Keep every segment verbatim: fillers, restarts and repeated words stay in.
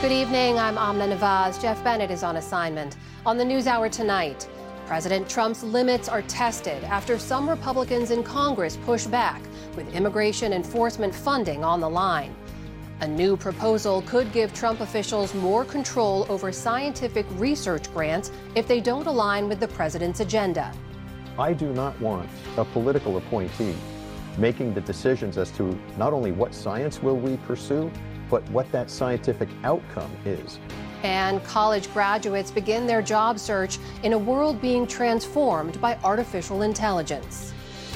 Good evening, I'm Amna Nawaz. Jeff Bennett is on assignment. On the NewsHour tonight, President Trump's limits are tested after some Republicans in Congress push back with immigration enforcement funding on the line. A new proposal could give Trump officials more control over scientific research grants if they don't align with the president's agenda. I do not want a political appointee making the decisions as to not only what science will we pursue, but what that scientific outcome is. And college graduates begin their job search in a world being transformed by artificial intelligence.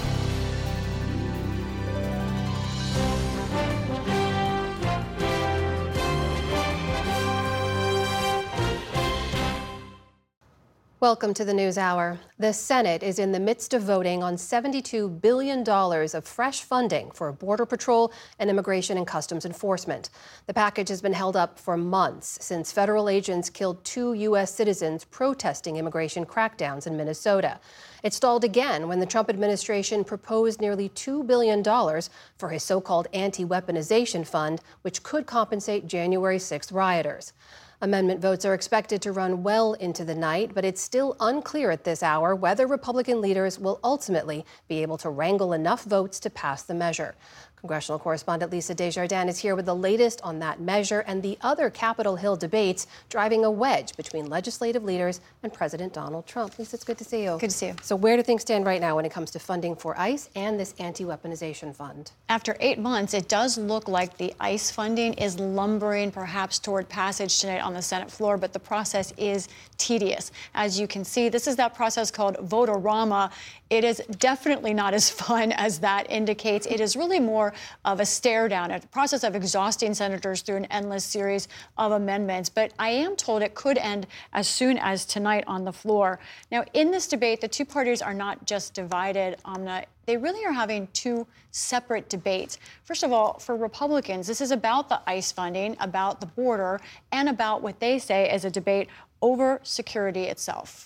Welcome to the NewsHour. The Senate is in the midst of voting on seventy-two billion dollars of fresh funding for Border Patrol and Immigration and Customs Enforcement. The package has been held up for months since federal agents killed two U S citizens protesting immigration crackdowns in Minnesota. It stalled again when the Trump administration proposed nearly two billion dollars for his so-called anti-weaponization fund, which could compensate January sixth rioters. Amendment votes are expected to run well into the night, but it's still unclear at this hour whether Republican leaders will ultimately be able to wrangle enough votes to pass the measure. Congressional correspondent Lisa Desjardins is here with the latest on that measure and the other Capitol Hill debates driving a wedge between legislative leaders and President Donald Trump. Lisa, it's good to see you. Good to see you. So where do things stand right now when it comes to funding for ICE and this anti-weaponization fund? After eight months, it does look like the ICE funding is lumbering perhaps toward passage tonight on the Senate floor, but the process is tedious. As you can see, this is that process called Vote-A-Rama. It is definitely not as fun as that indicates. It is really more of a stare down, a process of exhausting senators through an endless series of amendments. But I am told it could end as soon as tonight on the floor. Now, in this debate, the two parties are not just divided, Amna. They really are having two separate debates. First of all, for Republicans, this is about the ICE funding, about the border, and about what they say is a debate over security itself.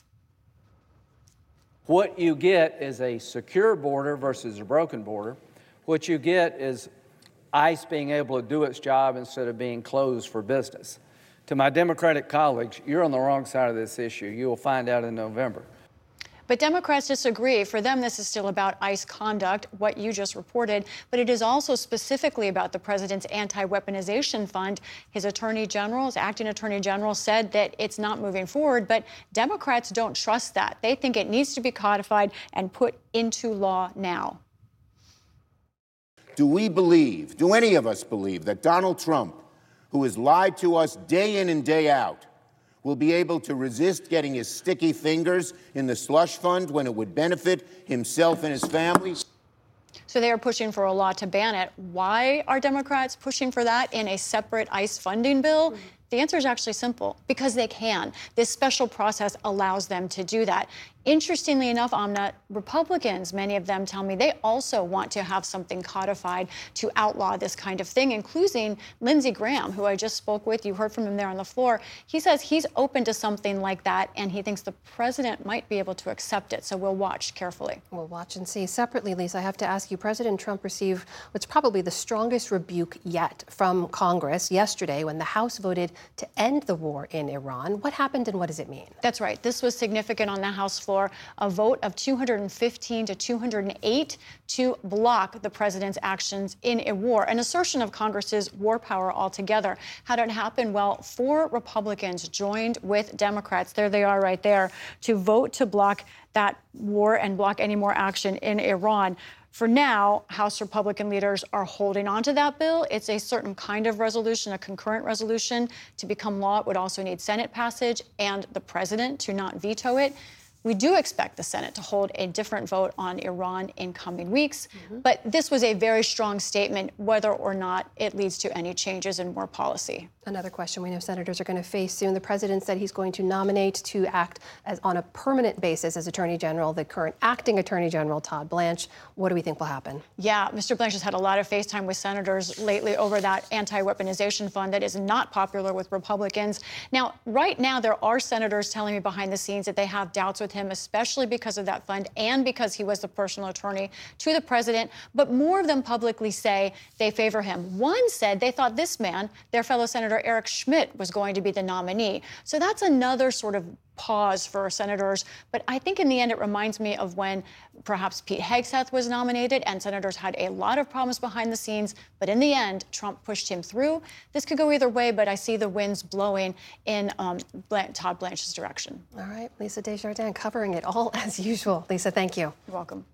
What you get is a secure border versus a broken border. What you get is ICE being able to do its job instead of being closed for business. To my Democratic colleagues, you're on the wrong side of this issue. You will find out in November. But Democrats disagree. For them, this is still about ICE conduct, what you just reported, but it is also specifically about the president's anti-weaponization fund. His attorney general, his acting attorney general, said that it's not moving forward, but Democrats don't trust that. They think it needs to be codified and put into law now. Do we believe, do any of us believe, that Donald Trump, who has lied to us day in and day out, will be able to resist getting his sticky fingers in the slush fund when it would benefit himself and his family? So they are pushing for a law to ban it. Why are Democrats pushing for that in a separate ICE funding bill? Mm-hmm. The answer is actually simple, because they can. This special process allows them to do that. Interestingly enough, Amna, Republicans, many of them tell me they also want to have something codified to outlaw this kind of thing, including Lindsey Graham, who I just spoke with. You heard from him there on the floor. He says he's open to something like that, and he thinks the president might be able to accept it. So we'll watch carefully. We'll watch and see. Separately, Lisa, I have to ask you, President Trump received what's probably the strongest rebuke yet from Congress yesterday when the House voted to end the war in Iran. What happened and what does it mean? That's right. This was significant on the House floor. A vote of two hundred fifteen to two hundred eight to block the president's actions in a war, an assertion of Congress's war power altogether. How did it happen? Well, four Republicans joined with Democrats, there they are right there, to vote to block that war and block any more action in Iran. For now, House Republican leaders are holding on to that bill. It's a certain kind of resolution, a concurrent resolution. To become law, it would also need Senate passage and the president to not veto it. We do expect the Senate to hold a different vote on Iran in coming weeks, mm-hmm. but this was a very strong statement, whether or not it leads to any changes in war policy. Another question we know senators are going to face soon. The president said he's going to nominate to act as on a permanent basis as Attorney General the current acting Attorney General, Todd Blanche. What do we think will happen? Yeah, Mister Blanche has had a lot of FaceTime with senators lately over that anti-weaponization fund that is not popular with Republicans. Now, right now, there are senators telling me behind the scenes that they have doubts with him, especially because of that fund and because he was the personal attorney to the president. But more of them publicly say they favor him. One said they thought this man, their fellow Senator Senator Eric Schmidt was going to be the nominee. So that's another sort of pause for senators. But I think in the end, it reminds me of when perhaps Pete Hegseth was nominated and senators had a lot of problems behind the scenes. But in the end, Trump pushed him through. This could go either way, but I see the winds blowing in um, Todd Blanche's direction. All right, Lisa Desjardins covering it all as usual. Lisa, thank you. You're welcome.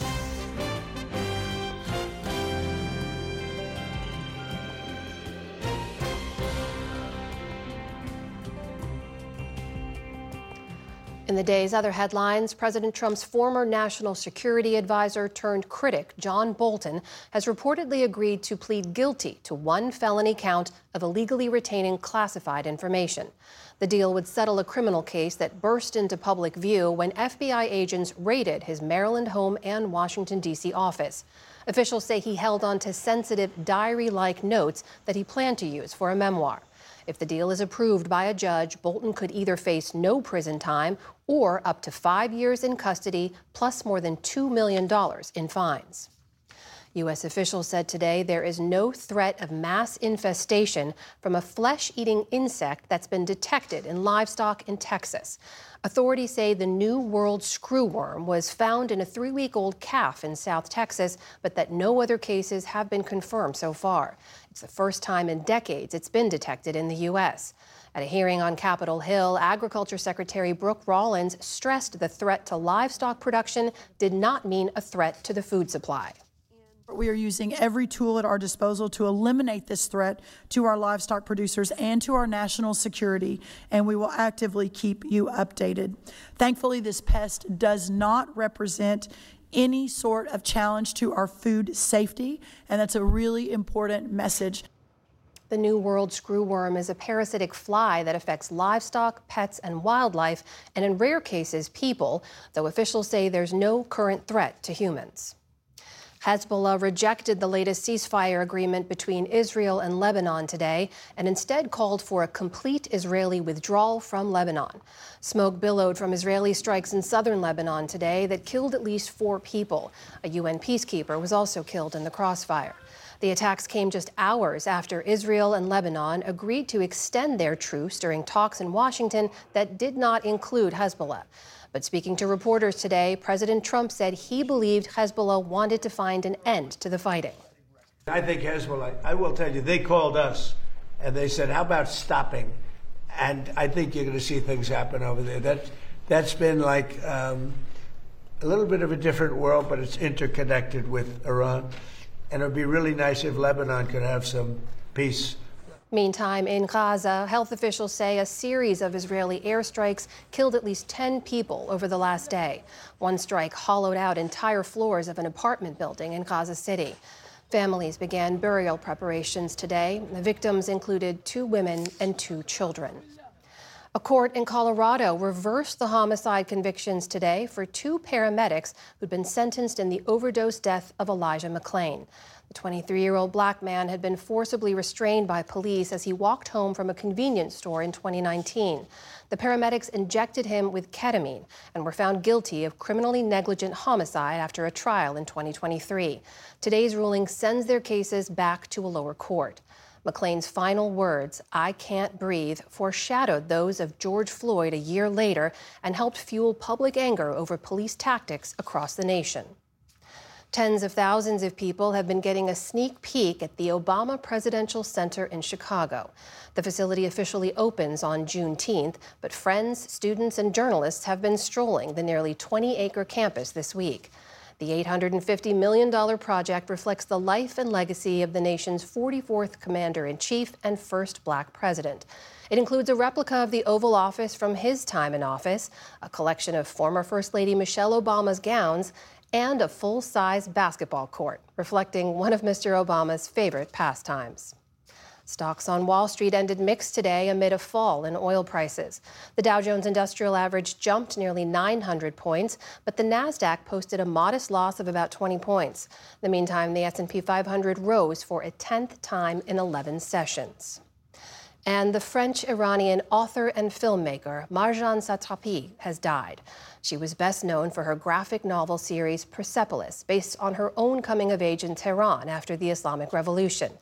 In the day's other headlines, President Trump's former national security advisor turned critic, John Bolton, has reportedly agreed to plead guilty to one felony count of illegally retaining classified information. The deal would settle a criminal case that burst into public view when F B I agents raided his Maryland home and Washington, D C office. Officials say he held on to sensitive diary-like notes that he planned to use for a memoir. If the deal is approved by a judge, Bolton could either face no prison time or up to five years in custody, plus more than two million dollars in fines. U S officials said today there is no threat of mass infestation from a flesh-eating insect that's been detected in livestock in Texas. Authorities say the New World screwworm was found in a three-week-old calf in South Texas, but that no other cases have been confirmed so far. It's the first time in decades it's been detected in the U S. At a hearing on Capitol Hill, Agriculture Secretary Brooke Rollins stressed the threat to livestock production did not mean a threat to the food supply. We are using every tool at our disposal to eliminate this threat to our livestock producers and to our national security, and we will actively keep you updated. Thankfully, this pest does not represent any sort of challenge to our food safety, and that's a really important message. The New World screwworm is a parasitic fly that affects livestock, pets, and wildlife, and in rare cases, people, though officials say there's no current threat to humans. Hezbollah rejected the latest ceasefire agreement between Israel and Lebanon today and instead called for a complete Israeli withdrawal from Lebanon. Smoke billowed from Israeli strikes in southern Lebanon today that killed at least four people. A U N peacekeeper was also killed in the crossfire. The attacks came just hours after Israel and Lebanon agreed to extend their truce during talks in Washington that did not include Hezbollah. But speaking to reporters today, President Trump said he believed Hezbollah wanted to find an end to the fighting. I think Hezbollah, I will tell you, they called us and they said, how about stopping? And I think you're going to see things happen over there. That, that's been like um, a little bit of a different world, but it's interconnected with Iran. And it would be really nice if Lebanon could have some peace. Meantime, in Gaza, health officials say a series of Israeli airstrikes killed at least ten people over the last day. One strike hollowed out entire floors of an apartment building in Gaza City. Families began burial preparations today. The victims included two women and two children. A court in Colorado reversed the homicide convictions today for two paramedics who'd been sentenced in the overdose death of Elijah McClain. The twenty-three-year-old black man had been forcibly restrained by police as he walked home from a convenience store in twenty nineteen. The paramedics injected him with ketamine and were found guilty of criminally negligent homicide after a trial in twenty twenty-three. Today's ruling sends their cases back to a lower court. McClain's final words, "I can't breathe," foreshadowed those of George Floyd a year later and helped fuel public anger over police tactics across the nation. Tens of thousands of people have been getting a sneak peek at the Obama Presidential Center in Chicago. The facility officially opens on Juneteenth, but friends, students, and journalists have been strolling the nearly twenty-acre campus this week. The eight hundred fifty million dollars project reflects the life and legacy of the nation's forty-fourth Commander-in-Chief and first black president. It includes a replica of the Oval Office from his time in office, a collection of former First Lady Michelle Obama's gowns, and a full-size basketball court, reflecting one of Mister Obama's favorite pastimes. Stocks on Wall Street ended mixed today amid a fall in oil prices. The Dow Jones Industrial Average jumped nearly nine hundred points, but the Nasdaq posted a modest loss of about twenty points. In the meantime, the S and P five hundred rose for a tenth time in eleven sessions. And the French-Iranian author and filmmaker Marjane Satrapi has died. She was best known for her graphic novel series Persepolis, based on her own coming of age in Tehran after the Islamic Revolution.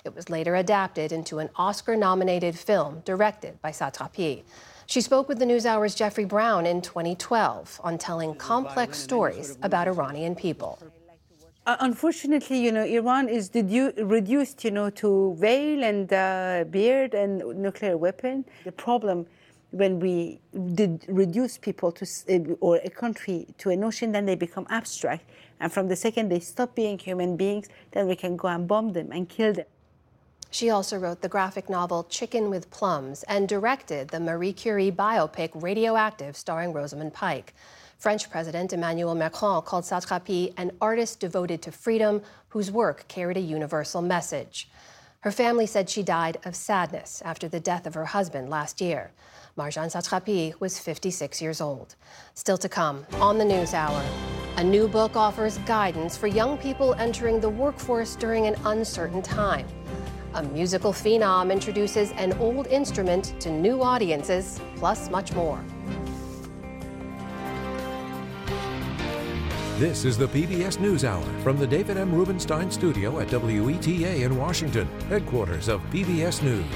It was later adapted into an Oscar-nominated film directed by Satrapi. She spoke with the NewsHour's Jeffrey Brown in twenty twelve on telling complex stories about Iranian people. Uh, unfortunately, you know, Iran is reduced, you know, to veil and uh, beard and nuclear weapon. The problem when we did reduce people to, uh, or a country to a notion, then they become abstract. And from the second they stop being human beings, then we can go and bomb them and kill them. She also wrote the graphic novel Chicken with Plums and directed the Marie Curie biopic Radioactive, starring Rosamund Pike. French President Emmanuel Macron called Satrapi an artist devoted to freedom whose work carried a universal message. Her family said she died of sadness after the death of her husband last year. Marjane Satrapi was fifty-six years old. Still to come on the NewsHour, a new book offers guidance for young people entering the workforce during an uncertain time. A musical phenom introduces an old instrument to new audiences, plus much more. This is the P B S NewsHour from the David M. Rubenstein studio at W E T A in Washington, headquarters of P B S News.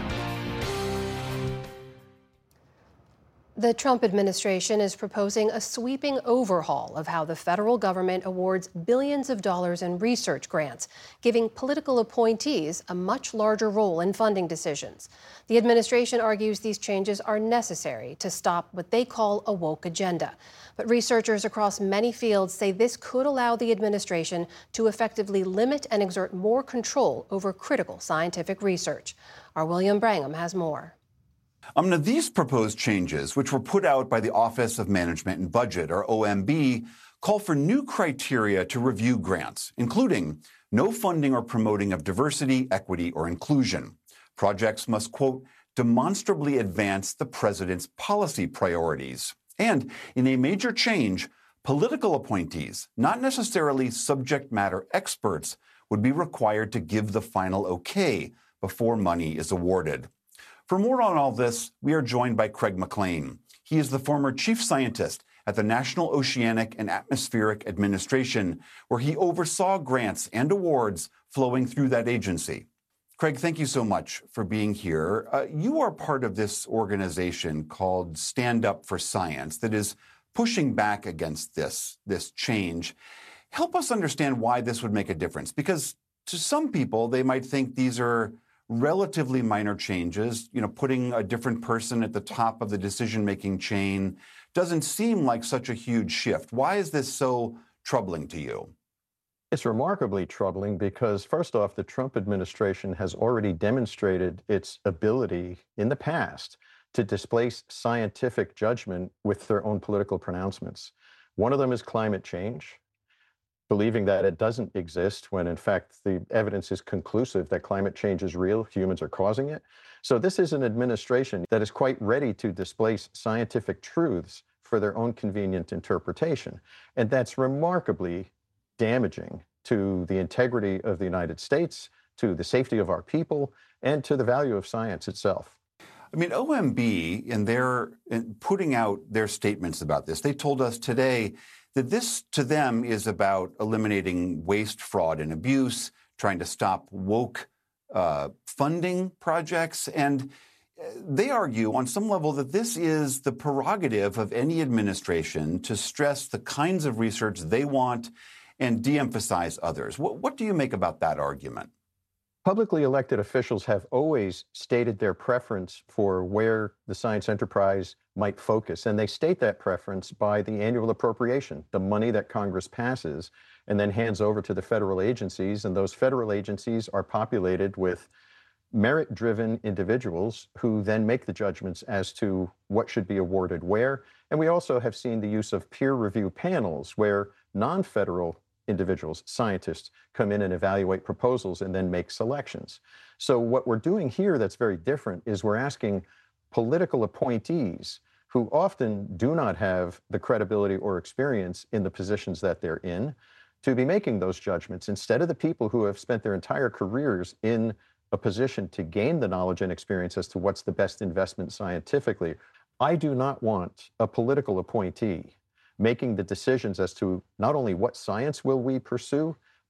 The Trump administration is proposing a sweeping overhaul of how the federal government awards billions of dollars in research grants, giving political appointees a much larger role in funding decisions. The administration argues these changes are necessary to stop what they call a woke agenda. But researchers across many fields say this could allow the administration to effectively limit and exert more control over critical scientific research. Our William Brangham has more. Um, now, these proposed changes, which were put out by the Office of Management and Budget, or O M B, call for new criteria to review grants, including no funding or promoting of diversity, equity, or inclusion. Projects must, quote, demonstrably advance the president's policy priorities. And in a major change, political appointees, not necessarily subject matter experts, would be required to give the final okay before money is awarded. For more on all this, we are joined by Craig McLean. He is the former chief scientist at the National Oceanic and Atmospheric Administration, where he oversaw grants and awards flowing through that agency. Craig, thank you so much for being here. Uh, you are part of this organization called Stand Up for Science that is pushing back against this, this change. Help us understand why this would make a difference, because to some people, they might think these are relatively minor changes. You know, putting a different person at the top of the decision-making chain doesn't seem like such a huge shift. Why is this so troubling to you? It's remarkably troubling because, first off, the Trump administration has already demonstrated its ability in the past to displace scientific judgment with their own political pronouncements. One of them is climate change, believing that it doesn't exist when, in fact, the evidence is conclusive that climate change is real, humans are causing it. So this is an administration that is quite ready to displace scientific truths for their own convenient interpretation. And that's remarkably damaging to the integrity of the United States, to the safety of our people, and to the value of science itself. I mean, O M B, in their in putting out their statements about this, they told us today that this, to them, is about eliminating waste, fraud, and abuse, trying to stop woke uh, funding projects. And they argue on some level that this is the prerogative of any administration to stress the kinds of research they want and de-emphasize others. What, what do you make about that argument? Publicly elected officials have always stated their preference for where the science enterprise might focus, and they state that preference by the annual appropriation, the money that Congress passes and then hands over to the federal agencies, and those federal agencies are populated with merit-driven individuals who then make the judgments as to what should be awarded where. And we also have seen the use of peer review panels where non-federal individuals, scientists, come in and evaluate proposals and then make selections. So what we're doing here that's very different is we're asking political appointees who often do not have the credibility or experience in the positions that they're in to be making those judgments instead of the people who have spent their entire careers in a position to gain the knowledge and experience as to what's the best investment scientifically. I do not want a political appointee making the decisions as to not only what science will we pursue,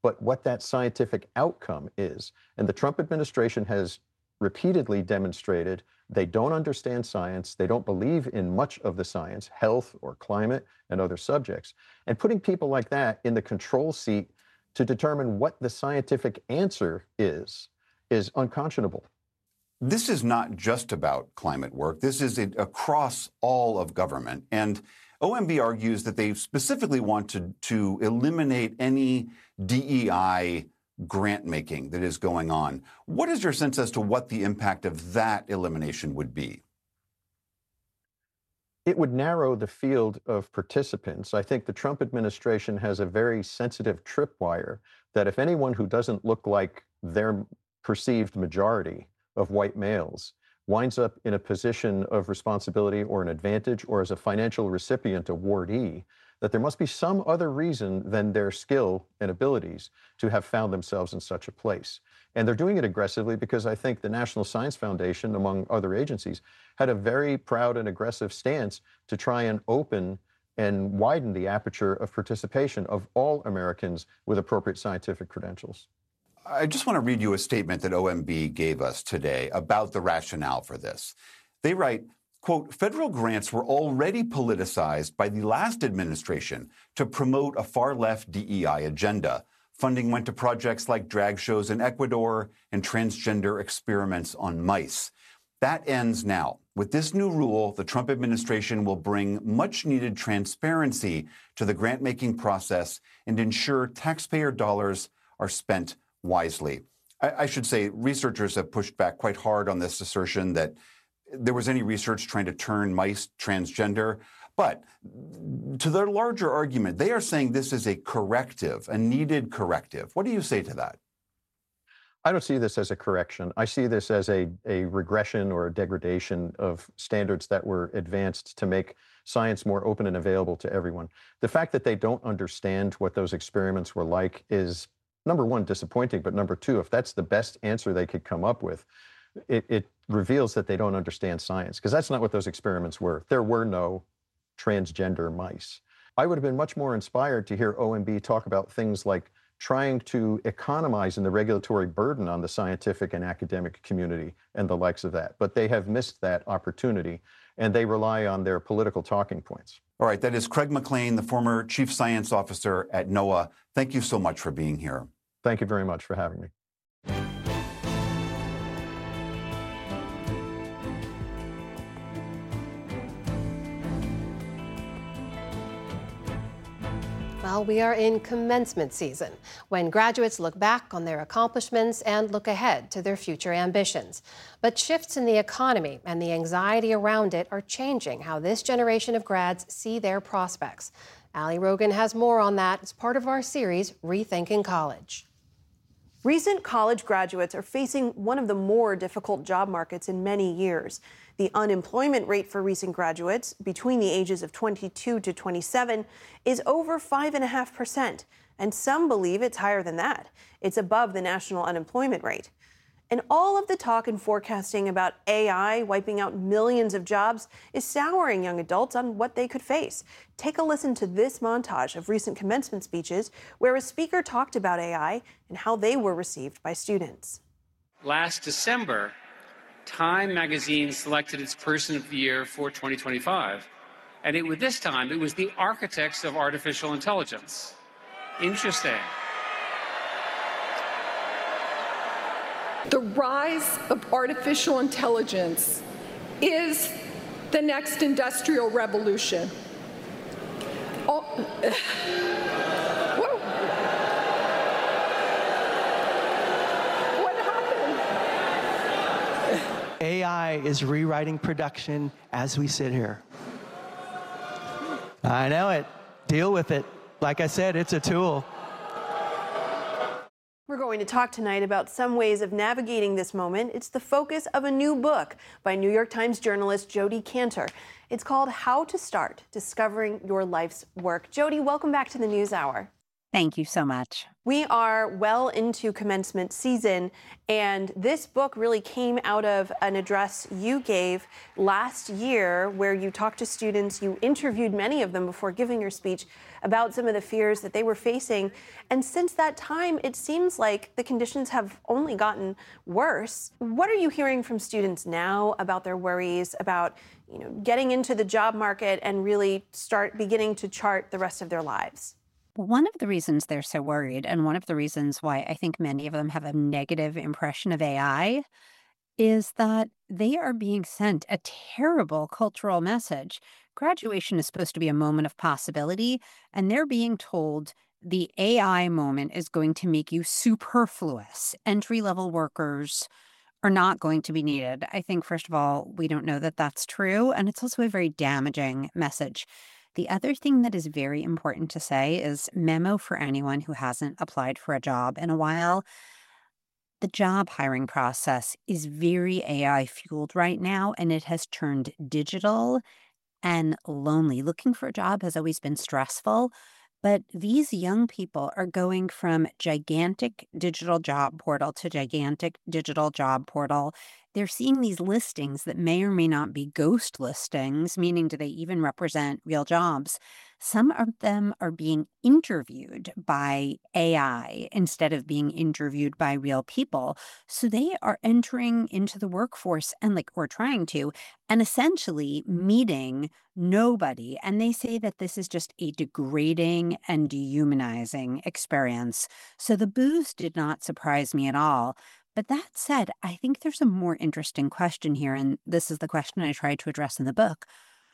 but what that scientific outcome is. And the Trump administration has repeatedly demonstrated they don't understand science, they don't believe in much of the science, health or climate and other subjects. And putting people like that in the control seat to determine what the scientific answer is, is unconscionable. This is not just about climate work. This is a, across all of government. And O M B argues that they specifically want to, to eliminate any D E I grant making that is going on. What is your sense as to what the impact of that elimination would be? It would narrow the field of participants. I think the Trump administration has a very sensitive tripwire that if anyone who doesn't look like their perceived majority of white males winds up in a position of responsibility or an advantage or as a financial recipient awardee, that there must be some other reason than their skill and abilities to have found themselves in such a place. And they're doing it aggressively because I think the National Science Foundation, among other agencies, had a very proud and aggressive stance to try and open and widen the aperture of participation of all Americans with appropriate scientific credentials. I just want to read you a statement that O M B gave us today about the rationale for this. They write, quote, federal grants were already politicized by the last administration to promote a far-left D E I agenda. Funding went to projects like drag shows in Ecuador and transgender experiments on mice. That ends now. With this new rule, the Trump administration will bring much-needed transparency to the grant-making process and ensure taxpayer dollars are spent wisely. I, I should say researchers have pushed back quite hard on this assertion that there was any research trying to turn mice transgender. But to their larger argument, they are saying this is a corrective, a needed corrective. What do you say to that? I don't see this as a correction. I see this as a, a regression or a degradation of standards that were advanced to make science more open and available to everyone. The fact that they don't understand what those experiments were like is, number one, disappointing, but number two, if that's the best answer they could come up with, it, it reveals that they don't understand science, because that's not what those experiments were. There were no transgender mice. I would have been much more inspired to hear O M B talk about things like trying to economize in the regulatory burden on the scientific and academic community and the likes of that. But they have missed that opportunity, and they rely on their political talking points. All right, that is Craig McLean, the former chief science officer at NOAA. Thank you so much for being here. Thank you very much for having me. Well, we are in commencement season, when graduates look back on their accomplishments and look ahead to their future ambitions. But shifts in the economy and the anxiety around it are changing how this generation of grads see their prospects. Ali Rogan has more on that as part of our series, Rethinking College. Recent college graduates are facing one of the more difficult job markets in many years. The unemployment rate for recent graduates between the ages of twenty-two to twenty-seven is over five point five percent, and some believe it's higher than that. It's above the national unemployment rate. And all of the talk and forecasting about A I wiping out millions of jobs is souring young adults on what they could face. Take a listen to this montage of recent commencement speeches where a speaker talked about A I and how they were received by students. Last December, Time magazine selected its Person of the Year for twenty twenty-five. And it, this time, it was the architects of artificial intelligence. Interesting. The rise of artificial intelligence is the next industrial revolution. Oh, whoa. What happened? A I is rewriting production as we sit here. I know it. Deal with it. Like I said, it's a tool. We're going to talk tonight about some ways of navigating this moment. It's the focus of a new book by New York Times journalist Jodi Kantor. It's called How to Start Discovering Your Life's Work. Jodi, welcome back to the NewsHour. Thank you so much. We are well into commencement season, and this book really came out of an address you gave last year where you talked to students, you interviewed many of them before giving your speech about some of the fears that they were facing. And since that time, it seems like the conditions have only gotten worse. What are you hearing from students now about their worries about, you know, getting into the job market and really start beginning to chart the rest of their lives? One of the reasons they're so worried, and one of the reasons why I think many of them have a negative impression of A I, is that they are being sent a terrible cultural message. Graduation is supposed to be a moment of possibility, and they're being told the A I moment is going to make you superfluous. Entry-level workers are not going to be needed. I think, first of all, we don't know that that's true, and it's also a very damaging message. The other thing that is very important to say is memo for anyone who hasn't applied for a job in a while. The job hiring process is very A I fueled right now, and it has turned digital and lonely. Looking for a job has always been stressful, but these young people are going from gigantic digital job portal to gigantic digital job portal. They're seeing these listings that may or may not be ghost listings, meaning do they even represent real jobs? Some of them are being interviewed by A I instead of being interviewed by real people. So they are entering into the workforce and like, or trying to, and essentially meeting nobody. And they say that this is just a degrading and dehumanizing experience. So the booze did not surprise me at all. But that said, I think there's a more interesting question here, and this is the question I tried to address in the book.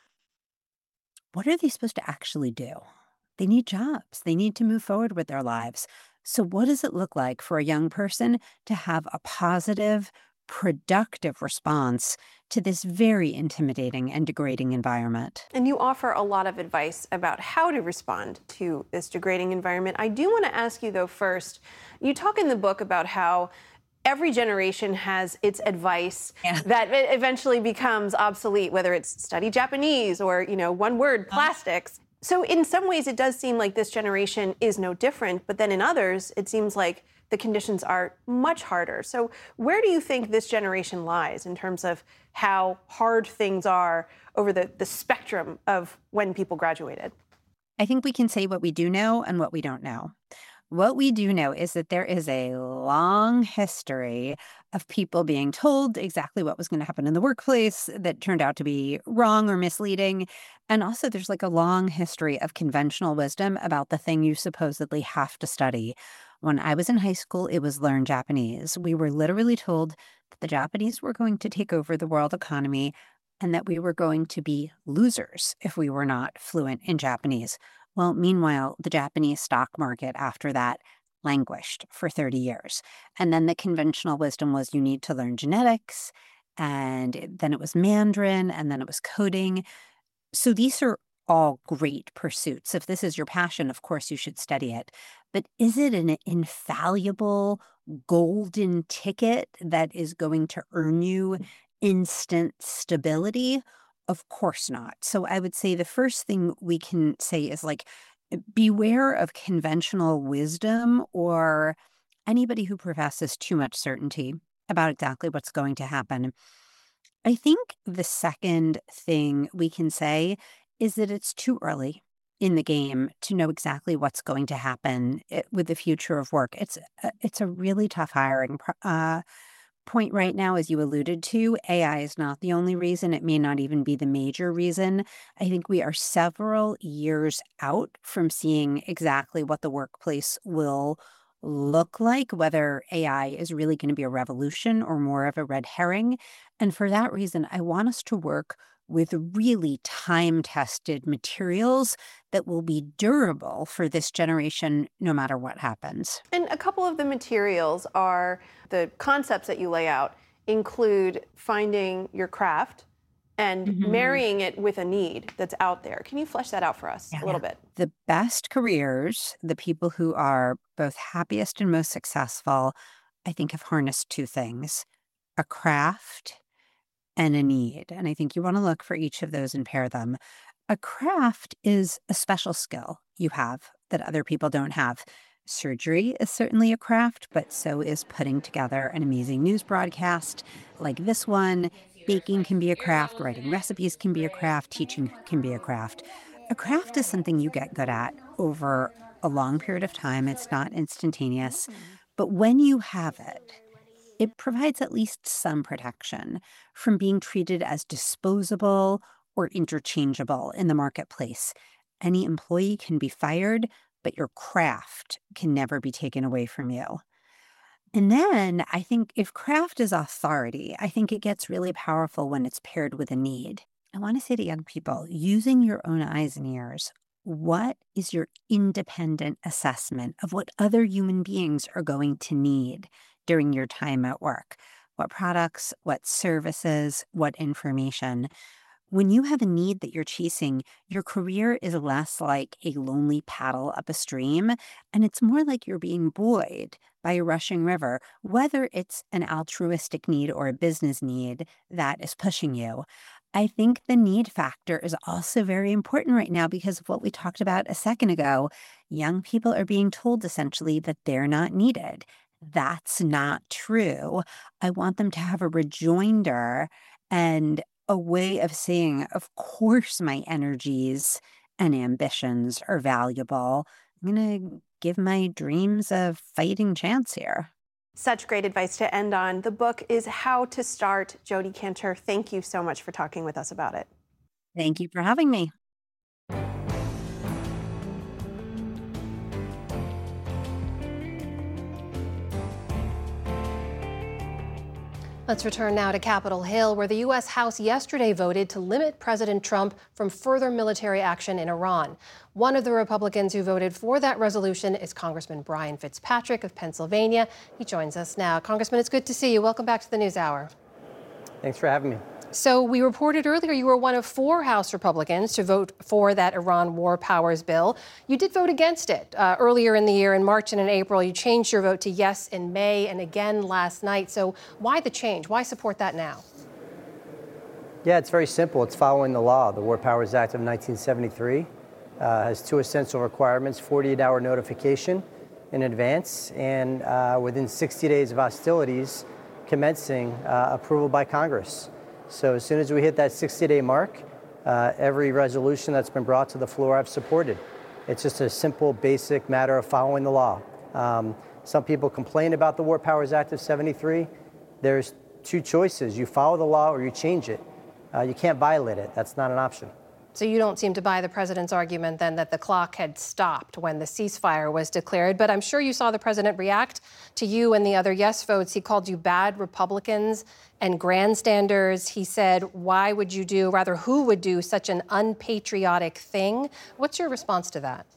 What are they supposed to actually do? They need jobs. They need to move forward with their lives. So what does it look like for a young person to have a positive, productive response to this very intimidating and degrading environment? And you offer a lot of advice about how to respond to this degrading environment. I do want to ask you, though, first, you talk in the book about how every generation has its advice yeah. that eventually becomes obsolete, whether it's study Japanese or, you know, one word, plastics. So in some ways, it does seem like this generation is no different. But then in others, it seems like the conditions are much harder. So where do you think this generation lies in terms of how hard things are over the, the spectrum of when people graduated? I think we can say what we do know and what we don't know. What we do know is that there is a long history of people being told exactly what was going to happen in the workplace that turned out to be wrong or misleading. And also there's like a long history of conventional wisdom about the thing you supposedly have to study. When I was in high school, it was learn Japanese. We were literally told that the Japanese were going to take over the world economy and that we were going to be losers if we were not fluent in Japanese. Well, meanwhile, the Japanese stock market after that languished for thirty years. And then the conventional wisdom was you need to learn genetics, and then it was Mandarin, and then it was coding. So these are all great pursuits. If this is your passion, of course you should study it. But is it an infallible golden ticket that is going to earn you instant stability? Of course not. So I would say the first thing we can say is like, beware of conventional wisdom or anybody who professes too much certainty about exactly what's going to happen. I think the second thing we can say is that it's too early in the game to know exactly what's going to happen with the future of work. It's a, it's a really tough hiring uh point right now, as you alluded to. A I is not the only reason. It may not even be the major reason. I think we are several years out from seeing exactly what the workplace will look like, whether A I is really going to be a revolution or more of a red herring. And for that reason, I want us to work with really time-tested materials that will be durable for this generation no matter what happens. And a couple of the materials are the concepts that you lay out include finding your craft and mm-hmm. marrying it with a need that's out there. Can you flesh that out for us yeah. a little bit? The best careers, the people who are both happiest and most successful, I think have harnessed two things: a craft and a need. And I think you want to look for each of those and pair them. A craft is a special skill you have that other people don't have. Surgery is certainly a craft, but so is putting together an amazing news broadcast like this one. Baking can be a craft, writing recipes can be a craft, teaching can be a craft. A craft is something you get good at over a long period of time. It's not instantaneous. But when you have it, it provides at least some protection from being treated as disposable or interchangeable in the marketplace. Any employee can be fired, but your craft can never be taken away from you. And then I think if craft is authority, I think it gets really powerful when it's paired with a need. I want to say to young people, using your own eyes and ears, what is your independent assessment of what other human beings are going to need during your time at work? What products, what services, what information? When you have a need that you're chasing, your career is less like a lonely paddle up a stream, and it's more like you're being buoyed by a rushing river, whether it's an altruistic need or a business need that is pushing you. I think the need factor is also very important right now because of what we talked about a second ago. Young people are being told essentially that they're not needed. That's not true. I want them to have a rejoinder and a way of saying, of course, my energies and ambitions are valuable. I'm going to give my dreams a fighting chance here. Such great advice to end on. The book is How to Start. Jodi Kantor, thank you so much for talking with us about it. Thank you for having me. Let's return now to Capitol Hill, where the U S House yesterday voted to limit President Trump from further military action in Iran. One of the Republicans who voted for that resolution is Congressman Brian Fitzpatrick of Pennsylvania. He joins us now. Congressman, it's good to see you. Welcome back to the NewsHour. Thanks for having me. So we reported earlier you were one of four House Republicans to vote for that Iran War Powers bill. You did vote against it uh, earlier in the year, in March and in April. You changed your vote to yes in May and again last night. So why the change? Why support that now? Yeah, it's very simple. It's following the law. The War Powers Act of nineteen seventy-three uh, has two essential requirements: forty-eight hour notification in advance and uh, within sixty days of hostilities commencing uh, approval by Congress. So as soon as we hit that sixty day mark, uh, every resolution that's been brought to the floor I've supported. It's just a simple, basic matter of following the law. Um, some people complain about the War Powers Act of seventy-three. There's two choices. You follow the law or you change it. Uh, you can't violate it. That's not an option. So you don't seem to buy the president's argument then that the clock had stopped when the ceasefire was declared. But I'm sure you saw the president react to you and the other yes votes. He called you bad Republicans and grandstanders. He said, why would you do, rather, who would do such an unpatriotic thing? What's your response to that?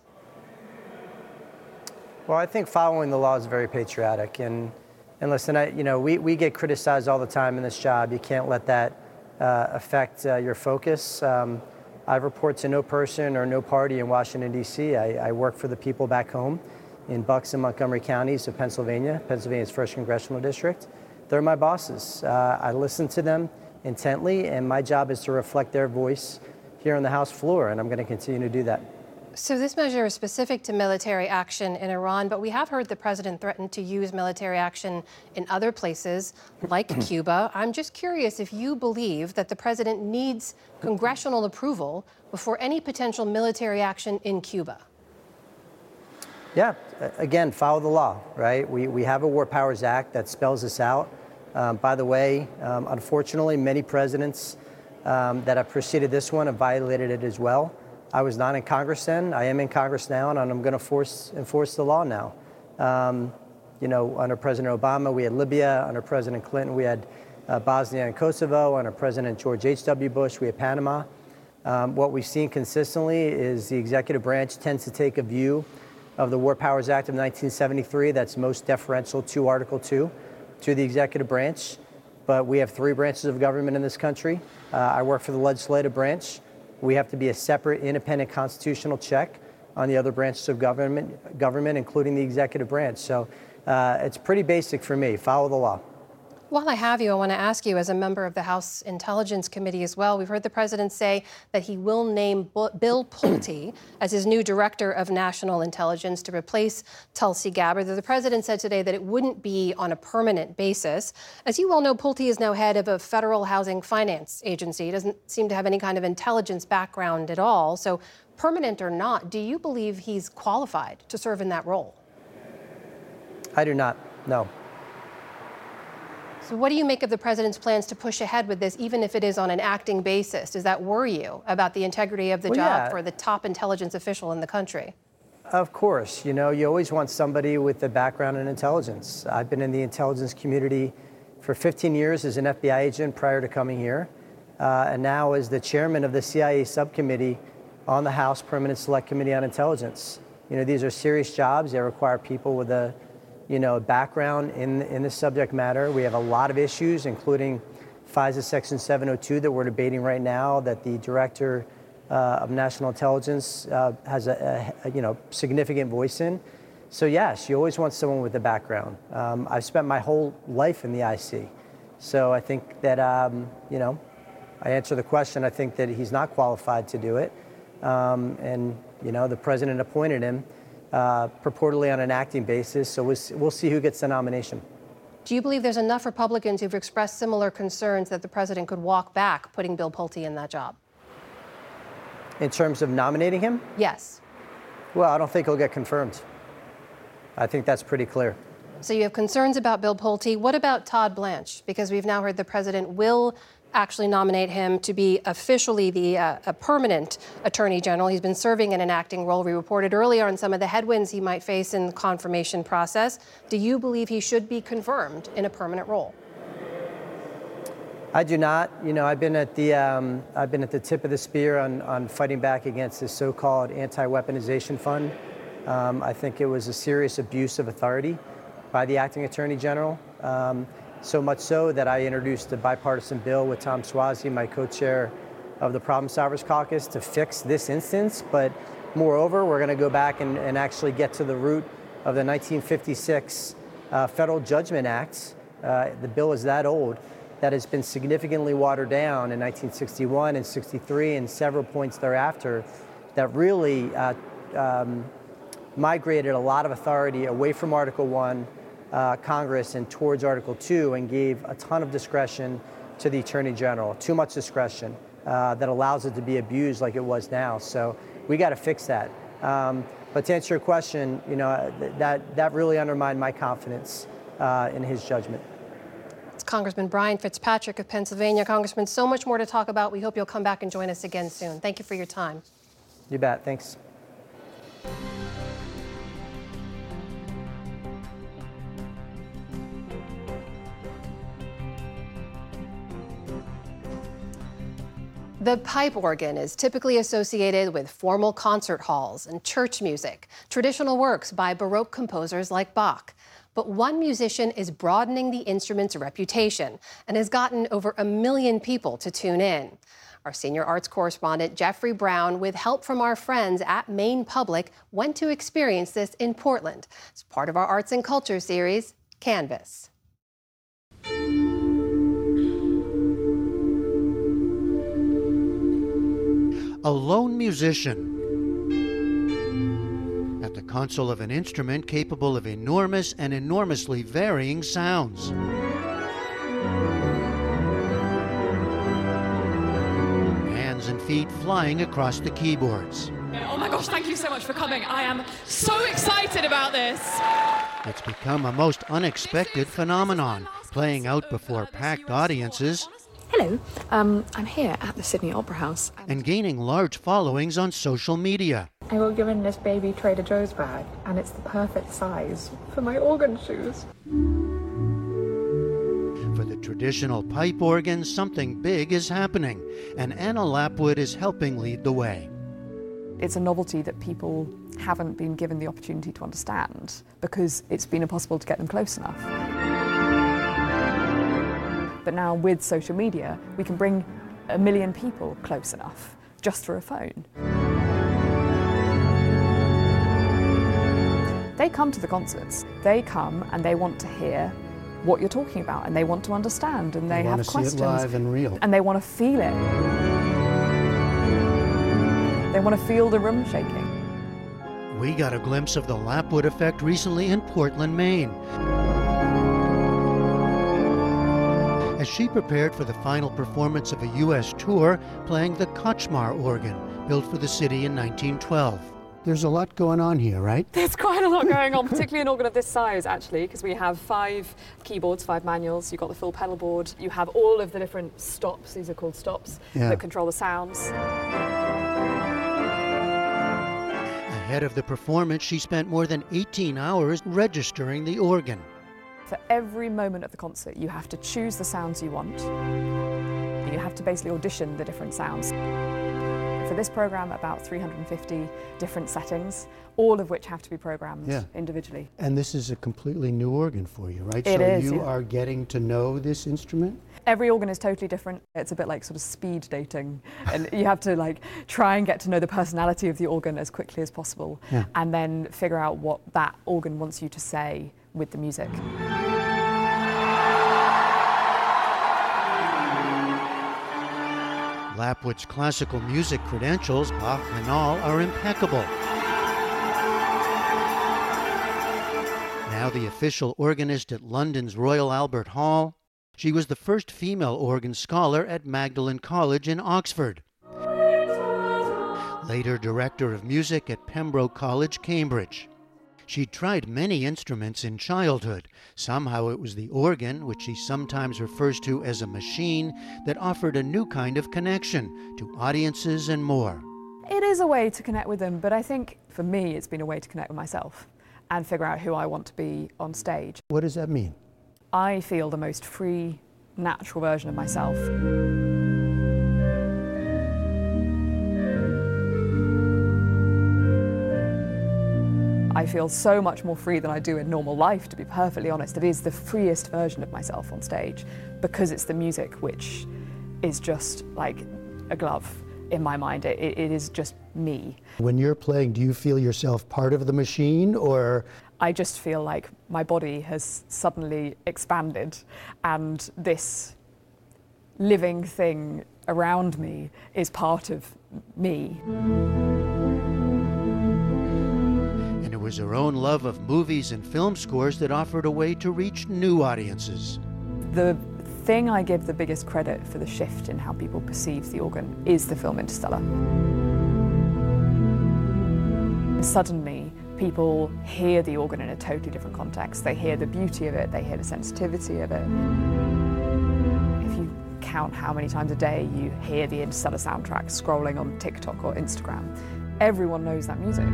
Well, I think following the law is very patriotic. And, and listen, I, you know, we, we get criticized all the time in this job. You can't let that uh, affect uh, your focus. Um, I report to no person or no party in Washington, D C. I, I work for the people back home in Bucks and Montgomery counties of Pennsylvania, Pennsylvania's first congressional district. They're my bosses. Uh, I listen to them intently, and my job is to reflect their voice here on the House floor, and I'm going to continue to do that. So this measure is specific to military action in Iran, but we have heard the president threaten to use military action in other places, like Cuba. I'm just curious if you believe that the president needs congressional approval before any potential military action in Cuba. Yeah, again, follow the law, right? We, we have a War Powers Act that spells this out. Um, by the way, um, unfortunately, many presidents um, that have preceded this one have violated it as well. I was not in Congress then. I am in Congress now, and I'm going to force enforce the law now. Um, you know, under President Obama, we had Libya. Under President Clinton, we had uh, Bosnia and Kosovo. Under President George H W Bush, we had Panama. Um, what we've seen consistently is the executive branch tends to take a view of the War Powers Act of nineteen seventy-three that's most deferential to Article two, to the executive branch. But we have three branches of government in this country. Uh, I work for the legislative branch. We have to be a separate, independent constitutional check on the other branches of government, government including the executive branch. So uh, it's pretty basic for me. Follow the law. While I have you, I want to ask you, as a member of the House Intelligence Committee as well, we've heard the president say that he will name Bill Pulte as his new director of national intelligence to replace Tulsi Gabbard. The president said today that it wouldn't be on a permanent basis. As you well know, Pulte is now head of a federal housing finance agency. He doesn't seem to have any kind of intelligence background at all. So, permanent or not, do you believe he's qualified to serve in that role? I do not, no. So what do you make of the president's plans to push ahead with this, even if it is on an acting basis? Does that worry you about the integrity of the well, job yeah. for the top intelligence official in the country? Of course. You know, you always want somebody with a background in intelligence. I've been in the intelligence community for fifteen years as an F B I agent prior to coming here, uh, and now as the chairman of the C I A subcommittee on the House Permanent Select Committee on Intelligence. You know, these are serious jobs. They require people with a you know, background in, in the subject matter. We have a lot of issues, including FISA Section seven oh two that we're debating right now, that the Director uh, of National Intelligence uh, has a, a, you know, significant voice in. So yes, you always want someone with a background. Um, I've spent my whole life in the I C. So I think that, um, you know, I answer the question, I think that he's not qualified to do it. Um, and, you know, the president appointed him Uh, purportedly on an acting basis, so we'll, we'll see who gets the nomination. Do you believe there's enough Republicans who've expressed similar concerns that the president could walk back putting Bill Pulte in that job? In terms of nominating him? Yes. Well, I don't think he'll get confirmed. I think that's pretty clear. So you have concerns about Bill Pulte. What about Todd Blanche? Because we've now heard the president will actually nominate him to be officially the uh, a permanent attorney general. He's been serving in an acting role. We reported earlier on some of the headwinds he might face in the confirmation process. Do you believe he should be confirmed in a permanent role? I do not. You know, I've been at the um, I've been at the tip of the spear on on fighting back against this so-called anti-weaponization fund. Um, I think it was a serious abuse of authority by the acting attorney general. Um, So much so that I introduced a bipartisan bill with Tom Suozzi, my co-chair of the Problem Solvers Caucus, to fix this instance. But moreover, we're going to go back and, and actually get to the root of the nineteen fifty-six uh, Federal Judgment Act. Uh, the bill is that old, that has been significantly watered down in nineteen sixty-one and sixty-three and several points thereafter, that really uh, um, migrated a lot of authority away from Article One, Uh, Congress, and towards Article two, and gave a ton of discretion to the Attorney General, too much discretion uh, that allows it to be abused like it was now. So we got to fix that. Um, but to answer your question, you know, th- that that really undermined my confidence uh, in his judgment. It's Congressman Brian Fitzpatrick of Pennsylvania. Congressman, so much more to talk about. We hope you'll come back and join us again soon. Thank you for your time. You bet. Thanks. The pipe organ is typically associated with formal concert halls and church music, traditional works by Baroque composers like Bach. But one musician is broadening the instrument's reputation and has gotten over a million people to tune in. Our senior arts correspondent, Jeffrey Brown, with help from our friends at Maine Public, went to experience this in Portland. It's part of our Arts and Culture series, Canvas. A lone musician at the console of an instrument capable of enormous and enormously varying sounds. Hands and feet flying across the keyboards. Oh my gosh, thank you so much for coming. I am so excited about this. It's become a most unexpected phenomenon, playing out before packed audiences. Hello, um, I'm here at the Sydney Opera House. And gaining large followings on social media. I got given this baby Trader Joe's bag, and it's the perfect size for my organ shoes. For the traditional pipe organ, something big is happening, and Anna Lapwood is helping lead the way. It's a novelty that people haven't been given the opportunity to understand because it's been impossible to get them close enough. But now with social media, we can bring a million people close enough just through a phone. They come to the concerts. They come and they want to hear what you're talking about, and they want to understand, and they, They have want to questions. see it live and real. And they want to feel it. They want to feel the room shaking. We got a glimpse of the Lapwood effect recently in Portland, Maine, as she prepared for the final performance of a U S tour playing the Koczmar organ, built for the city in nineteen twelve. There's a lot going on here, right? There's quite a lot going on, particularly an organ of this size, actually, because we have five keyboards, five manuals. You've got the full pedal board. You have all of the different stops, these are called stops, Yeah. that control the sounds. Ahead of the performance, she spent more than eighteen hours registering the organ. For every moment of the concert, you have to choose the sounds you want. You have to basically audition the different sounds. For this program, about three hundred fifty different settings, all of which have to be programmed Yeah. individually. And this is a completely new organ for you, right? It so is, you yeah. are getting to know this instrument? Every organ is totally different. It's a bit like sort of speed dating, and you have to like try and get to know the personality of the organ as quickly as possible, Yeah. and then figure out what that organ wants you to say with the music. Lapwood's classical music credentials, Bach and all, are impeccable. Now the official organist at London's Royal Albert Hall, she was the first female organ scholar at Magdalen College in Oxford. Later director of music at Pembroke College, Cambridge. She tried many instruments in childhood. Somehow it was the organ, which she sometimes refers to as a machine, that offered a new kind of connection to audiences and more. It is a way to connect with them, but I think for me it's been a way to connect with myself and figure out who I want to be on stage. What does that mean? I feel the most free, natural version of myself. I feel so much more free than I do in normal life, to be perfectly honest. It is the freest version of myself on stage because it's the music which is just like a glove in my mind. It, it is just me. When you're playing, do you feel yourself part of the machine, or? I just feel like my body has suddenly expanded, and this living thing around me is part of me. And it was her own love of movies and film scores that offered a way to reach new audiences. The thing I give the biggest credit for the shift in how people perceive the organ is the film Interstellar. Suddenly, people hear the organ in a totally different context. They hear the beauty of it, they hear the sensitivity of it. If you count how many times a day you hear the Interstellar soundtrack scrolling on TikTok or Instagram, everyone knows that music.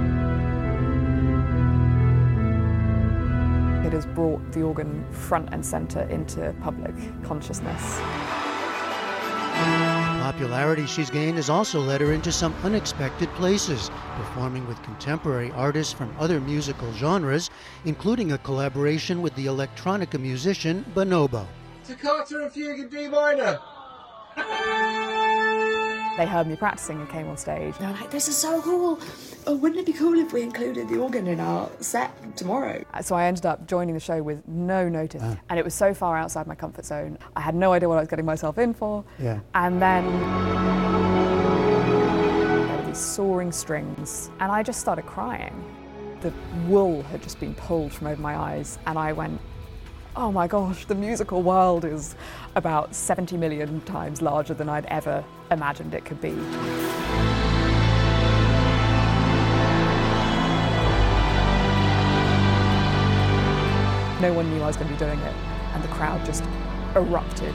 It has brought the organ front and center into public consciousness. The popularity she's gained has also led her into some unexpected places, performing with contemporary artists from other musical genres, including a collaboration with the electronica musician Bonobo. Toccata and Fugue in D minor. They heard me practicing and came on stage. They were like, this is so cool. Oh, wouldn't it be cool if we included the organ in our set tomorrow? So I ended up joining the show with no notice, Ah. and it was so far outside my comfort zone. I had no idea what I was getting myself in for. Yeah. And then there were these soaring strings, and I just started crying. The wool had just been pulled from over my eyes, and I went, oh my gosh, the musical world is about seventy million times larger than I'd ever imagined it could be. No one knew I was going to be doing it, and the crowd just erupted.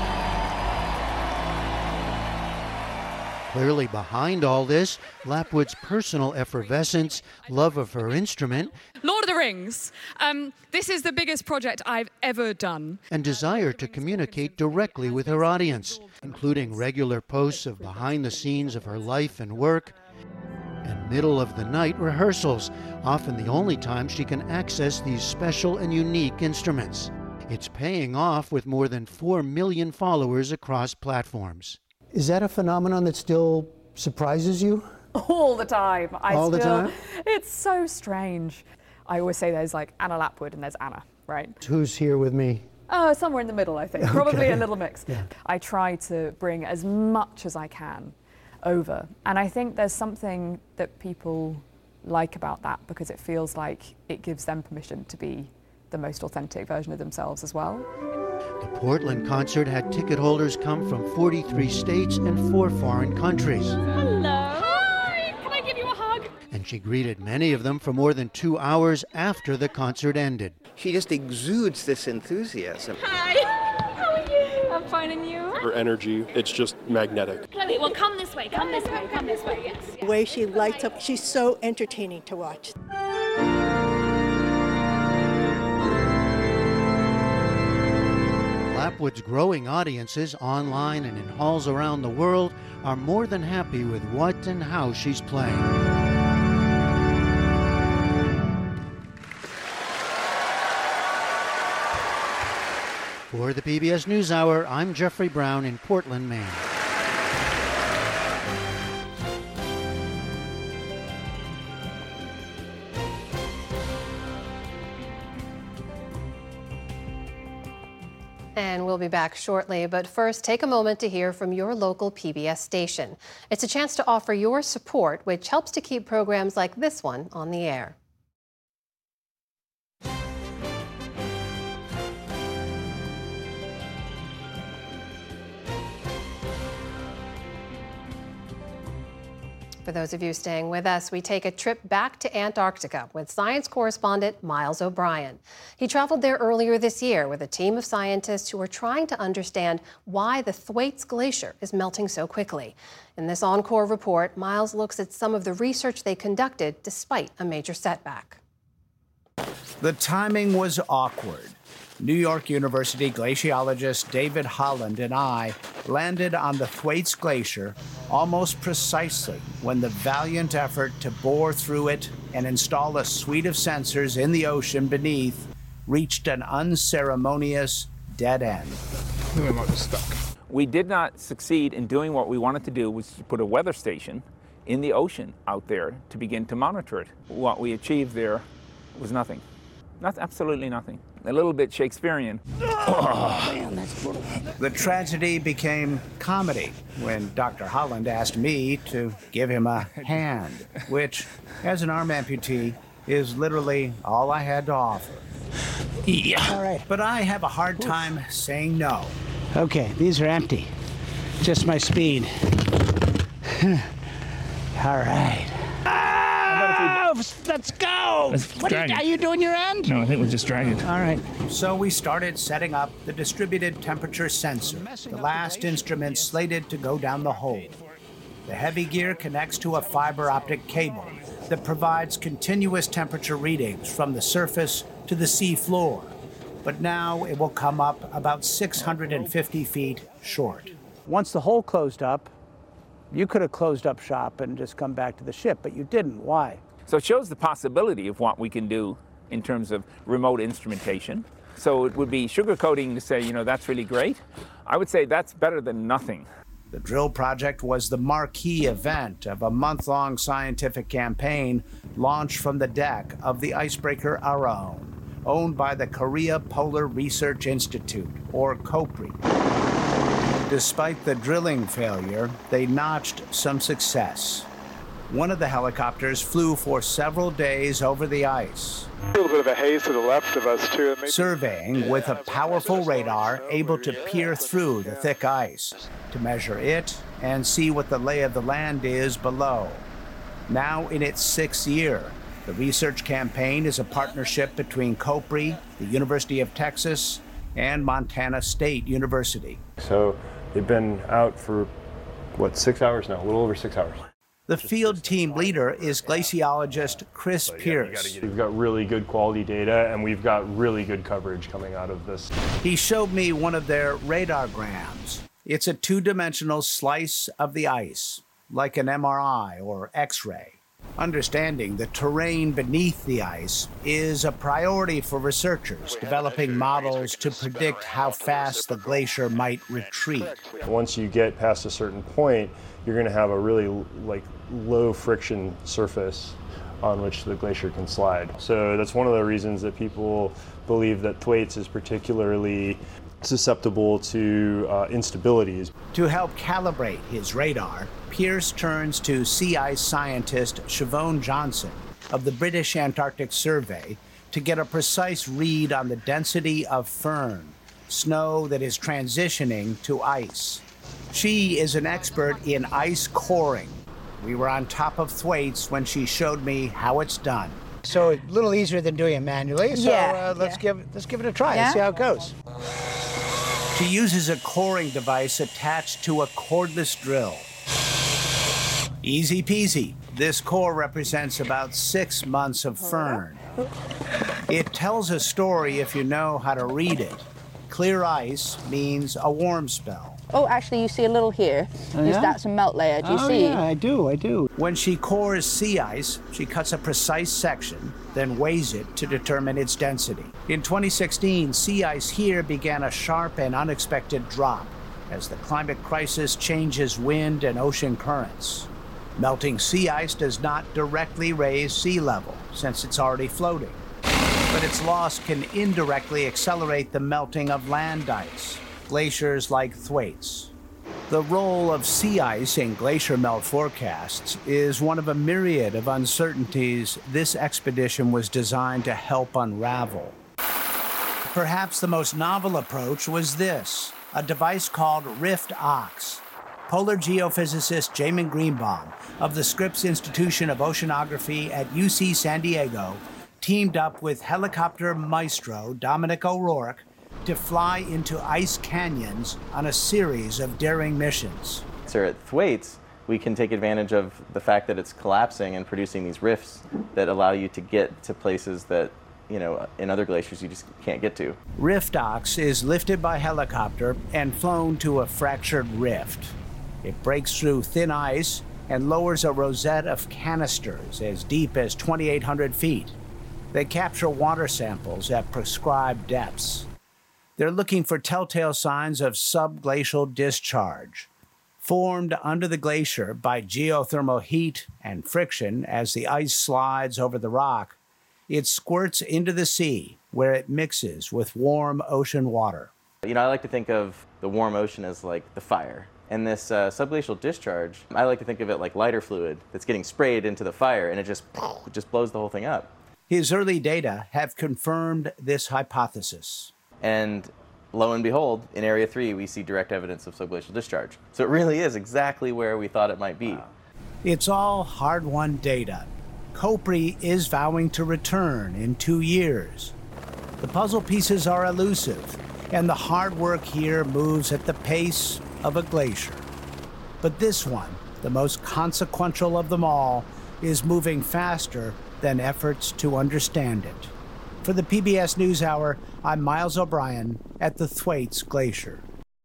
Clearly behind all this, Lapwood's personal effervescence, love of her instrument, Lord of the Rings. Um, this is the biggest project I've ever done. and desire to communicate directly with her audience, including regular posts of behind the scenes of her life and work, and middle of the night rehearsals, often the only time she can access these special and unique instruments. It's paying off with more than four million followers across platforms. Is that a phenomenon that still surprises you? All the time. I All the still, time? It's so strange. I always say there's like Anna Lapwood and there's Anna, right? Who's here with me? Uh, somewhere in the middle, I think. Probably Okay. a little mix. Yeah. I try to bring as much as I can over. And I think there's something that people like about that because it feels like it gives them permission to be the most authentic version of themselves as well. The Portland concert had ticket holders come from forty-three states and four foreign countries. Hello. Hi. Can I give you a hug? And she greeted many of them for more than two hours after the concert ended. She just exudes this enthusiasm. Hi. How are you? I'm fine, and you? Her energy, it's just magnetic. Chloe, well, come this way. Come this way. Come this way. Yes. The way she lights up, she's so entertaining to watch. Lapwood's growing audiences online and in halls around the world are more than happy with what and how she's playing. For the P B S NewsHour, I'm Jeffrey Brown in Portland, Maine. And we'll be back shortly, but first take a moment to hear from your local P B S station. It's a chance to offer your support, which helps to keep programs like this one on the air. For those of you staying with us, we take a trip back to Antarctica with science correspondent Miles O'Brien. He traveled there earlier this year with a team of scientists who are trying to understand why the Thwaites Glacier is melting so quickly. In this Encore report, Miles looks at some of the research they conducted despite a major setback. The timing was awkward. New York University glaciologist David Holland and I landed on the Thwaites Glacier almost precisely when the valiant effort to bore through it and install a suite of sensors in the ocean beneath reached an unceremonious dead end. We might be stuck. We did not succeed in doing what we wanted to do, which was to put a weather station in the ocean out there to begin to monitor it. What we achieved there was nothing. Not absolutely nothing. A little bit Shakespearean. Oh, man, that's brutal. The tragedy became comedy when Doctor Holland asked me to give him a hand, which, as an arm amputee, is literally all I had to offer. Yeah. All right. But I have a hard time saying no. Okay, these are empty. Just my speed. All right. Oh, let's go! Let's what are you, are you doing your end? No, I think we'll just drag it. All right. So we started setting up the distributed temperature sensor, the last instrument slated to go down the hole. The heavy gear connects to a fiber optic cable that provides continuous temperature readings from the surface to the sea floor. But now it will come up about six hundred fifty feet short. Once the hole closed up, you could have closed up shop and just come back to the ship, but you didn't. Why? So it shows the possibility of what we can do in terms of remote instrumentation. So it would be sugarcoating to say, you know, that's really great. I would say that's better than nothing. The drill project was the marquee event of a month-long scientific campaign launched from the deck of the icebreaker Aron, owned by the Korea Polar Research Institute, or KOPRI. Despite the drilling failure, they notched some success. One of the helicopters flew for several days over the ice. A little bit of a haze to the left of us, too. Surveying with a powerful radar able to peer through the thick ice to measure it and see what the lay of the land is below. Now in its sixth year, the research campaign is a partnership between KOPRI, the University of Texas, and Montana State University. So they've been out for, what, six hours now, a little over six hours. The field team leader is glaciologist Chris Pierce. We've got really good quality data, and we've got really good coverage coming out of this. He showed me one of their radargrams. It's a two-dimensional slice of the ice, like an M R I or X-ray. Understanding the terrain beneath the ice is a priority for researchers developing models to predict how fast the glacier might retreat. Once you get past a certain point, you're going to have a really like low friction surface on which the glacier can slide. So that's one of the reasons that people believe that Thwaites is particularly susceptible to uh, instabilities. To help calibrate his radar, Pierce turns to sea ice scientist Siobhan Johnson of the British Antarctic Survey to get a precise read on the density of firn, snow that is transitioning to ice. She is an expert in ice coring. We were on top of Thwaites when she showed me how it's done. So a little easier than doing it manually. So Yeah, uh, let's yeah. give let's give it a try. Yeah? Let's see how it goes. She uses a coring device attached to a cordless drill. Easy peasy. This core represents about six months of firn. It tells a story if you know how to read it. Clear ice means a warm spell. Oh, actually, you see a little here. Oh, Is yeah? That's a melt layer. Do you oh, see? yeah, I do, I do. When she cores sea ice, she cuts a precise section, then weighs it to determine its density. In twenty sixteen, sea ice here began a sharp and unexpected drop as the climate crisis changes wind and ocean currents. Melting sea ice does not directly raise sea level, since it's already floating. But its loss can indirectly accelerate the melting of land ice, glaciers like Thwaites. The role of sea ice in glacier melt forecasts is one of a myriad of uncertainties this expedition was designed to help unravel. Perhaps the most novel approach was this, a device called Rift-Ox. Polar geophysicist Jamin Greenbaum of the Scripps Institution of Oceanography at U C San Diego teamed up with helicopter maestro Dominic O'Rourke to fly into ice canyons on a series of daring missions. So at Thwaites, we can take advantage of the fact that it's collapsing and producing these rifts that allow you to get to places that, you know, in other glaciers you just can't get to. Rift-Ox is lifted by helicopter and flown to a fractured rift. It breaks through thin ice and lowers a rosette of canisters as deep as twenty-eight hundred feet. They capture water samples at prescribed depths. They're looking for telltale signs of subglacial discharge, formed under the glacier by geothermal heat and friction as the ice slides over the rock. It squirts into the sea, where it mixes with warm ocean water. You know, I like to think of the warm ocean as like the fire. And this uh, subglacial discharge, I like to think of it like lighter fluid that's getting sprayed into the fire, and it just, it just blows the whole thing up. His early data have confirmed this hypothesis. And lo and behold, in Area three, we see direct evidence of subglacial discharge. So it really is exactly where we thought it might be. Wow. It's all hard-won data. Copri is vowing to return in two years. The puzzle pieces are elusive, and the hard work here moves at the pace of a glacier. But this one, the most consequential of them all, is moving faster than efforts to understand it. For the P B S NewsHour, I'm Miles O'Brien at the Thwaites Glacier.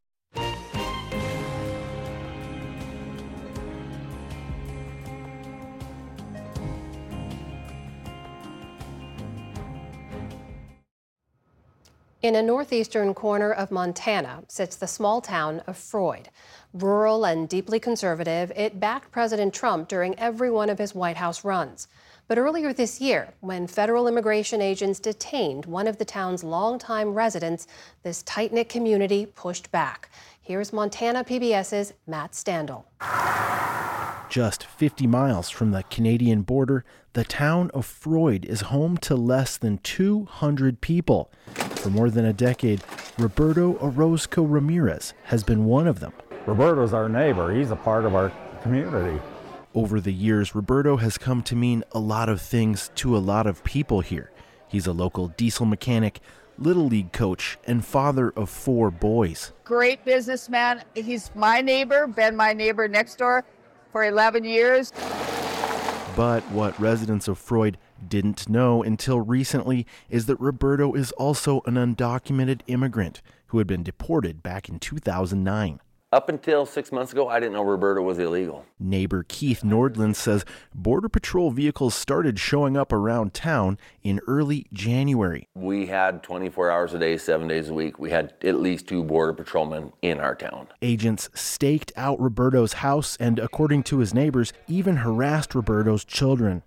In a northeastern corner of Montana sits the small town of Freud. Rural and deeply conservative, it backed President Trump during every one of his White House runs. But earlier this year, when federal immigration agents detained one of the town's longtime residents, this tight-knit community pushed back. Here's Montana PBS's Matt Standel. Just fifty miles from the Canadian border, the town of Freud is home to less than two hundred people. For more than a decade, Roberto Orozco Ramirez has been one of them. Roberto's our neighbor. He's a part of our community. Over the years, Roberto has come to mean a lot of things to a lot of people here. He's a local diesel mechanic, Little League coach, and father of four boys. Great businessman. He's my neighbor, been my neighbor next door for eleven years. But what residents of Freud didn't know until recently is that Roberto is also an undocumented immigrant who had been deported back in two thousand nine. Up until six months ago, I didn't know Roberto was illegal. Neighbor Keith Nordland says Border Patrol vehicles started showing up around town in early January. We had twenty-four hours a day, seven days a week. We had at least two Border Patrolmen in our town. Agents staked out Roberto's house and, according to his neighbors, even harassed Roberto's children.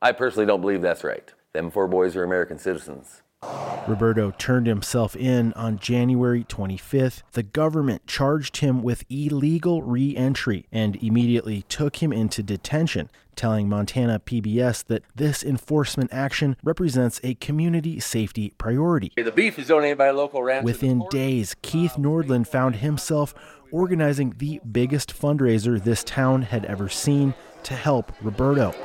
I personally don't believe that's right. Them four boys are American citizens. Roberto turned himself in on January twenty-fifth. The government charged him with illegal re-entry and immediately took him into detention, telling Montana P B S that this enforcement action represents a community safety priority. The beef is donated by a local rancher. Within days, Keith Nordland found himself organizing the biggest fundraiser this town had ever seen to help Roberto.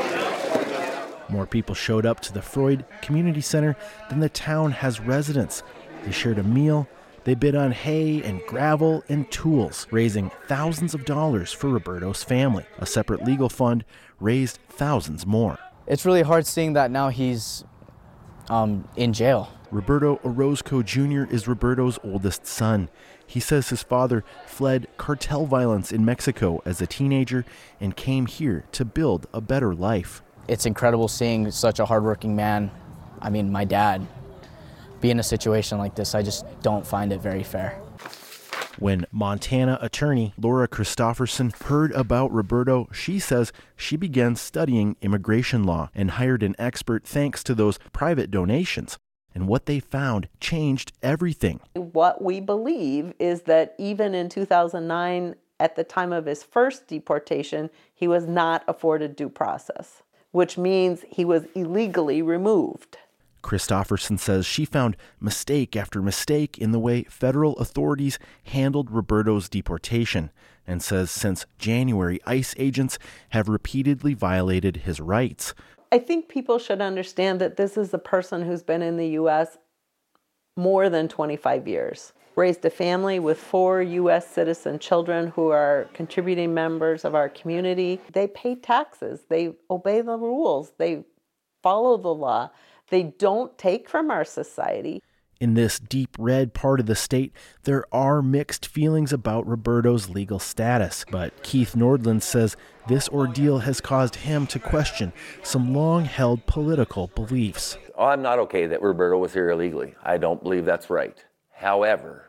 More people showed up to the Freud Community Center than the town has residents. They shared a meal, they bid on hay and gravel and tools, raising thousands of dollars for Roberto's family. A separate legal fund raised thousands more. It's really hard seeing that now he's um, in jail. Roberto Orozco Junior is Roberto's oldest son. He says his father fled cartel violence in Mexico as a teenager and came here to build a better life. It's incredible seeing such a hardworking man, I mean, my dad, be in a situation like this. I just don't find it very fair. When Montana attorney Laura Christopherson heard about Roberto, she says she began studying immigration law and hired an expert thanks to those private donations. And what they found changed everything. What we believe is that even in two thousand nine, at the time of his first deportation, he was not afforded due process, which means he was illegally removed. Christopherson says she found mistake after mistake in the way federal authorities handled Roberto's deportation, and says since January, ICE agents have repeatedly violated his rights. I think people should understand that this is a person who's been in the U S more than twenty-five years, raised a family with four U S citizen children who are contributing members of our community. They pay taxes, they obey the rules, they follow the law, they don't take from our society. In this deep red part of the state, there are mixed feelings about Roberto's legal status, but Keith Nordland says this ordeal has caused him to question some long-held political beliefs. Oh, I'm not okay that Roberto was here illegally. I don't believe that's right. However,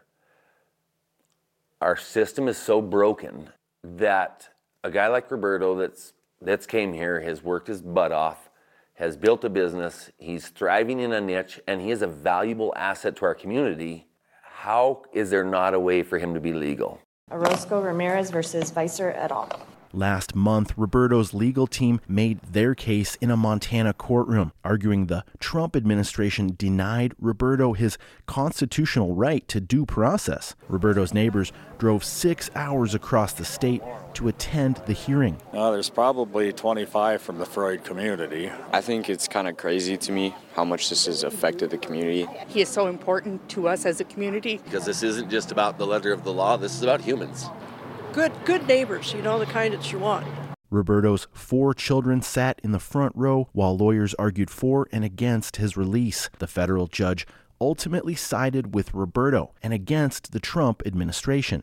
our system is so broken that a guy like Roberto that's that's came here, has worked his butt off, has built a business, he's thriving in a niche, and he is a valuable asset to our community. How is there not a way for him to be legal? Orozco Ramirez versus Vicer et al. Last month, Roberto's legal team made their case in a Montana courtroom, arguing the Trump administration denied Roberto his constitutional right to due process. Roberto's neighbors drove six hours across the state to attend the hearing. Uh, there's probably twenty-five from the Freud community. I think it's kind of crazy to me how much this has affected the community. He is so important to us as a community. Because this isn't just about the letter of the law, this is about humans. Good, good neighbors, you know, the kind that you want. Roberto's four children sat in the front row while lawyers argued for and against his release. The federal judge ultimately sided with Roberto and against the Trump administration.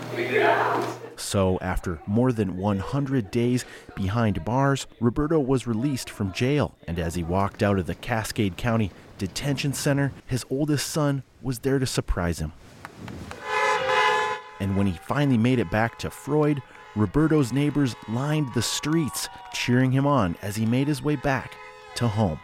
So, after more than one hundred days behind bars, Roberto was released from jail. And as he walked out of the Cascade County Detention Center, his oldest son was there to surprise him. And when he finally made it back to Freud, Roberto's neighbors lined the streets, cheering him on as he made his way back to home.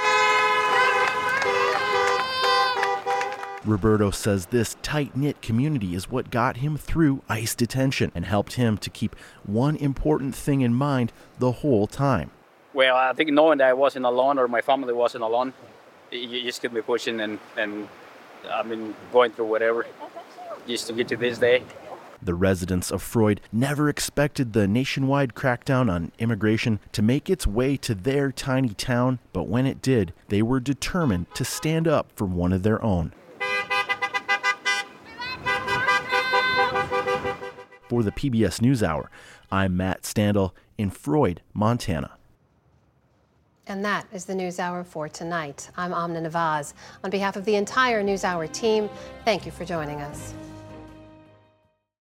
Roberto says this tight-knit community is what got him through ICE detention and helped him to keep one important thing in mind the whole time. Well, I think knowing that I wasn't alone or my family wasn't alone, you just kept me pushing and, and I mean, going through whatever just to get to this day. The residents of Freud never expected the nationwide crackdown on immigration to make its way to their tiny town, but when it did, they were determined to stand up for one of their own. For the P B S NewsHour, I'm Matt Standel in Freud, Montana. And that is the NewsHour for tonight. I'm Amna Nawaz. On behalf of the entire NewsHour team, thank you for joining us.